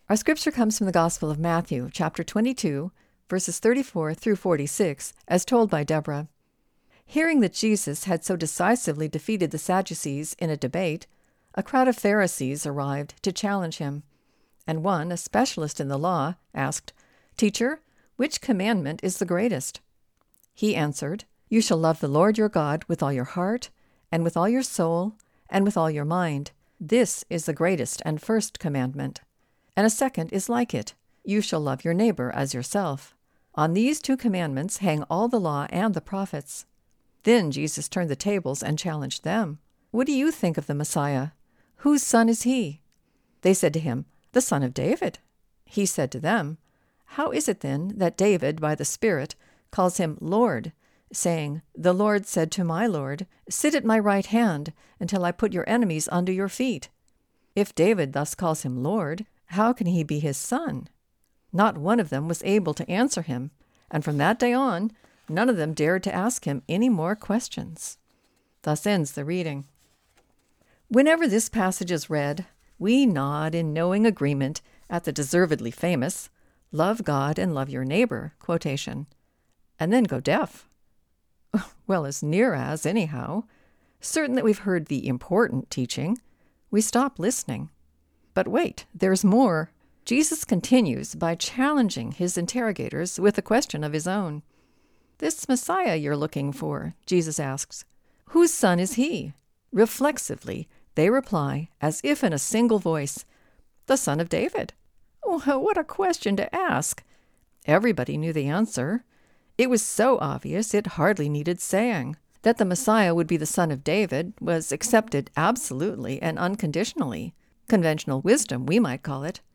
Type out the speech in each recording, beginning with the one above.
Our scripture comes from the Gospel of Matthew, chapter 22, verses 34 through 46, as told by Deborah. Hearing that Jesus had so decisively defeated the Sadducees in a debate, a crowd of Pharisees arrived to challenge him, and one, a specialist in the law, asked, "Teacher, which commandment is the greatest?" He answered, "You shall love the Lord your God with all your heart, and with all your soul, and with all your mind. This is the greatest and first commandment. And a second is like it. You shall love your neighbor as yourself. On these two commandments hang all the law and the prophets." Then Jesus turned the tables and challenged them. "What do you think of the Messiah? Whose son is he?" They said to him, "The son of David." He said to them, "How is it then that David, by the Spirit, calls him Lord, saying, 'The Lord said to my Lord, sit at my right hand until I put your enemies under your feet'? If David thus calls him Lord, how can he be his son?" Not one of them was able to answer him, and from that day on, none of them dared to ask him any more questions. Thus ends the reading. Whenever this passage is read, we nod in knowing agreement at the deservedly famous "love God and love your neighbor" quotation, and then go deaf. Well, as near as, anyhow. Certain that we've heard the important teaching, we stop listening. But wait, there's more. Jesus continues by challenging his interrogators with a question of his own. "This Messiah you're looking for," Jesus asks, "whose son is he?" Reflexively, they reply, as if in a single voice, "The son of David." Oh, what a question to ask! Everybody knew the answer. It was so obvious it hardly needed saying. That the Messiah would be the son of David was accepted absolutely and unconditionally. Conventional wisdom, we might call it.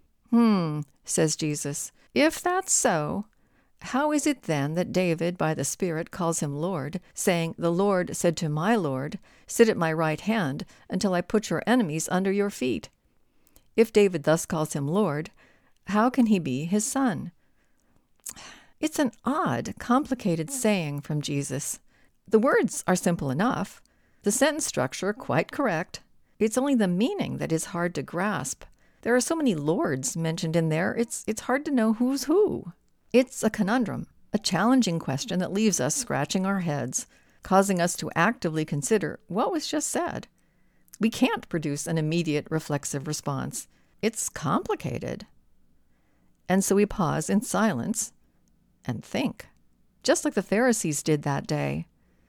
Says Jesus, "if that's so, how is it then that David by the Spirit calls him Lord, saying, 'The Lord said to my Lord, sit at my right hand until I put your enemies under your feet'? If David thus calls him Lord, how can he be his son?" It's an odd, complicated saying from Jesus. The words are simple enough, the sentence structure quite correct. It's only the meaning that is hard to grasp. There are so many lords mentioned in there, it's hard to know who's who. It's a conundrum, a challenging question that leaves us scratching our heads, causing us to actively consider what was just said. We can't produce an immediate reflexive response. It's complicated. And so we pause in silence and think, just like the Pharisees did that day.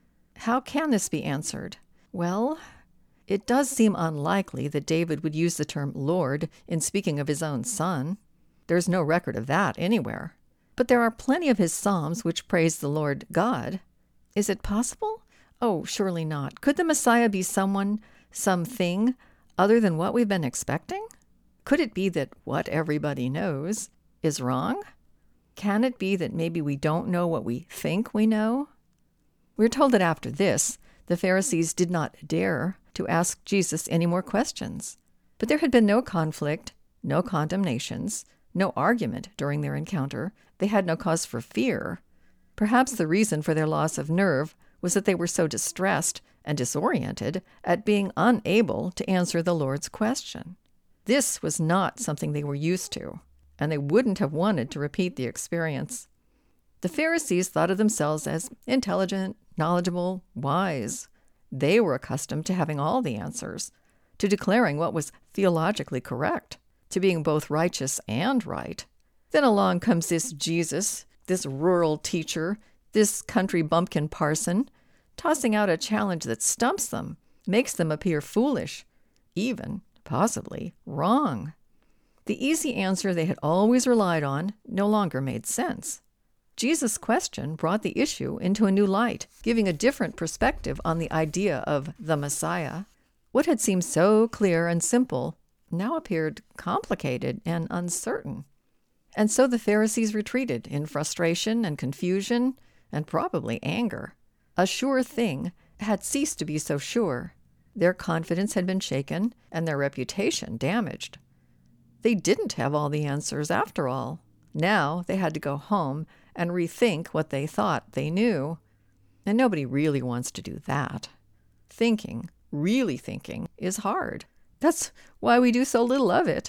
How can this be answered? Well, it does seem unlikely that David would use the term Lord in speaking of his own son. There's no record of that anywhere. But there are plenty of his psalms which praise the Lord God. Is it possible? Oh, surely not. Could the Messiah be someone, something, other than what we've been expecting? Could it be that what everybody knows is wrong? Can it be that maybe we don't know what we think we know? We're told that after this, the Pharisees did not dare to ask Jesus any more questions. But there had been no conflict, no condemnations, no argument during their encounter. They had no cause for fear. Perhaps the reason for their loss of nerve was that they were so distressed and disoriented at being unable to answer the Lord's question. This was not something they were used to, and they wouldn't have wanted to repeat the experience. The Pharisees thought of themselves as intelligent, knowledgeable, wise. They were accustomed to having all the answers, to declaring what was theologically correct, to being both righteous and right. Then along comes this Jesus, this rural teacher, this country bumpkin parson, tossing out a challenge that stumps them, makes them appear foolish, even, possibly, wrong. The easy answer they had always relied on no longer made sense. Jesus' question brought the issue into a new light, giving a different perspective on the idea of the Messiah. What had seemed so clear and simple now appeared complicated and uncertain. And so the Pharisees retreated in frustration and confusion and probably anger. A sure thing had ceased to be so sure. Their confidence had been shaken and their reputation damaged. They didn't have all the answers after all. Now they had to go home and rethink what they thought they knew. And nobody really wants to do that. Thinking, really thinking, is hard. That's why we do so little of it.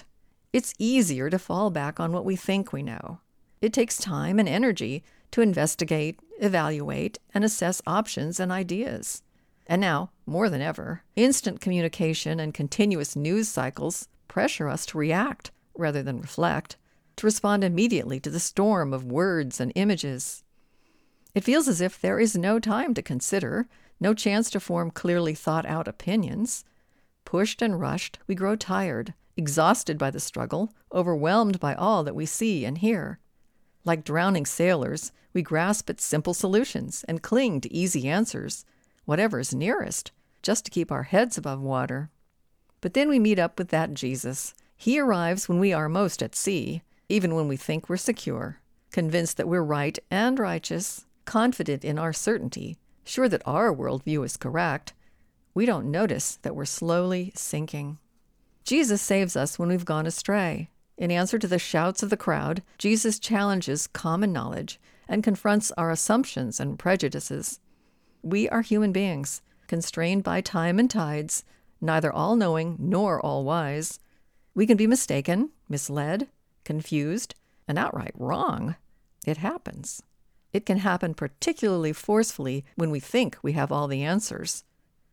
It's easier to fall back on what we think we know. It takes time and energy to investigate, evaluate, and assess options and ideas. And now, more than ever, instant communication and continuous news cycles pressure us to react rather than reflect, to respond immediately to the storm of words and images. It feels as if there is no time to consider, no chance to form clearly thought-out opinions. Pushed and rushed, we grow tired, exhausted by the struggle, overwhelmed by all that we see and hear. Like drowning sailors, we grasp at simple solutions and cling to easy answers, whatever is nearest, just to keep our heads above water. But then we meet up with that Jesus. He arrives when we are most at sea, even when we think we're secure, convinced that we're right and righteous, confident in our certainty, sure that our worldview is correct. We don't notice that we're slowly sinking. Jesus saves us when we've gone astray. In answer to the shouts of the crowd, Jesus challenges common knowledge and confronts our assumptions and prejudices. We are human beings, constrained by time and tides, neither all-knowing nor all-wise. We can be mistaken, misled, confused, and outright wrong. It happens. It can happen particularly forcefully when we think we have all the answers.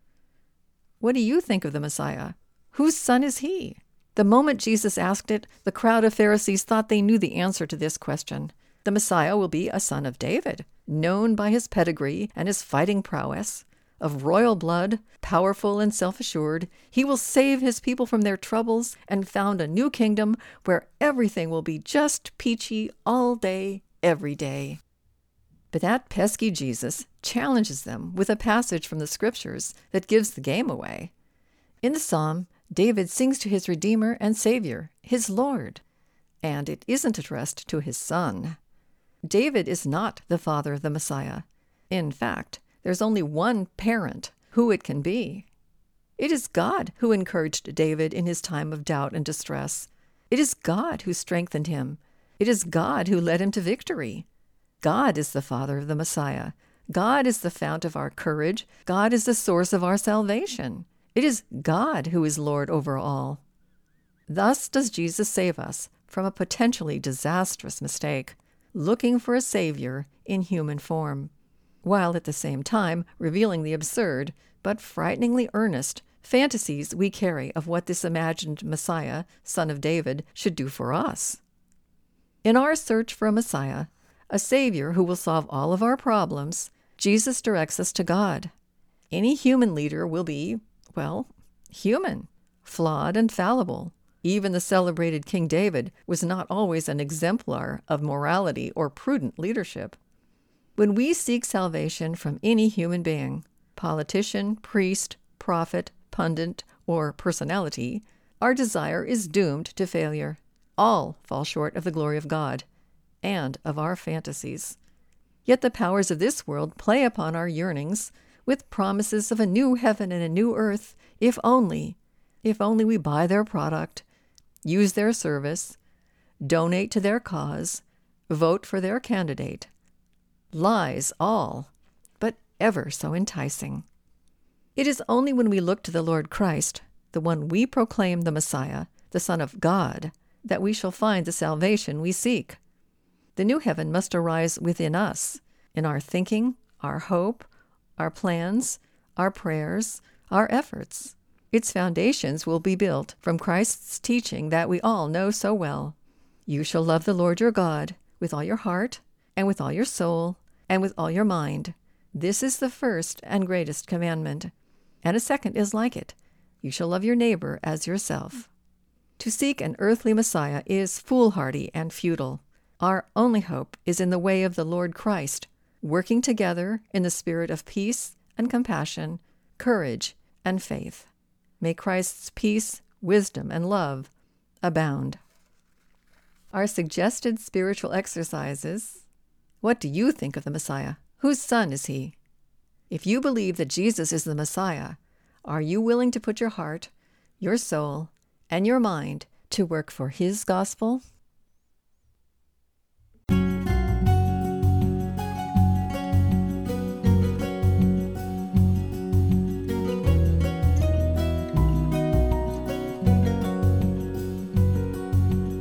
What do you think of the Messiah? Whose son is he? The moment Jesus asked it, the crowd of Pharisees thought they knew the answer to this question. The Messiah will be a son of David, known by his pedigree and his fighting prowess. Of royal blood, powerful and self-assured, he will save his people from their troubles and found a new kingdom where everything will be just peachy all day, every day. But that pesky Jesus challenges them with a passage from the Scriptures that gives the game away. In the psalm, David sings to his Redeemer and Savior, his Lord, and it isn't addressed to his son. David is not the father of the Messiah. In fact, there's only one parent who it can be. It is God who encouraged David in his time of doubt and distress. It is God who strengthened him. It is God who led him to victory. God is the father of the Messiah. God is the fount of our courage. God is the source of our salvation. It is God who is Lord over all. Thus does Jesus save us from a potentially disastrous mistake, looking for a Savior in human form, while at the same time revealing the absurd, but frighteningly earnest, fantasies we carry of what this imagined Messiah, son of David, should do for us. In our search for a Messiah, a Savior who will solve all of our problems, Jesus directs us to God. Any human leader will be, human, flawed and fallible. Even the celebrated King David was not always an exemplar of morality or prudent leadership. When we seek salvation from any human being, politician, priest, prophet, pundit, or personality, our desire is doomed to failure. All fall short of the glory of God and of our fantasies. Yet the powers of this world play upon our yearnings with promises of a new heaven and a new earth, if only we buy their product, use their service, donate to their cause, vote for their candidate. Lies all, but ever so enticing. It is only when we look to the Lord Christ, the one we proclaim the Messiah, the Son of God, that we shall find the salvation we seek. The new heaven must arise within us, in our thinking, our hope, our plans, our prayers, our efforts. Its foundations will be built from Christ's teaching that we all know so well. You shall love the Lord your God with all your heart, and with all your soul, and with all your mind. This is the first and greatest commandment. And a second is like it. You shall love your neighbor as yourself. To seek an earthly Messiah is foolhardy and futile. Our only hope is in the way of the Lord Christ, working together in the spirit of peace and compassion, courage and faith. May Christ's peace, wisdom, and love abound. Our suggested spiritual exercises. What do you think of the Messiah? Whose son is he? If you believe that Jesus is the Messiah, are you willing to put your heart, your soul, and your mind to work for his gospel?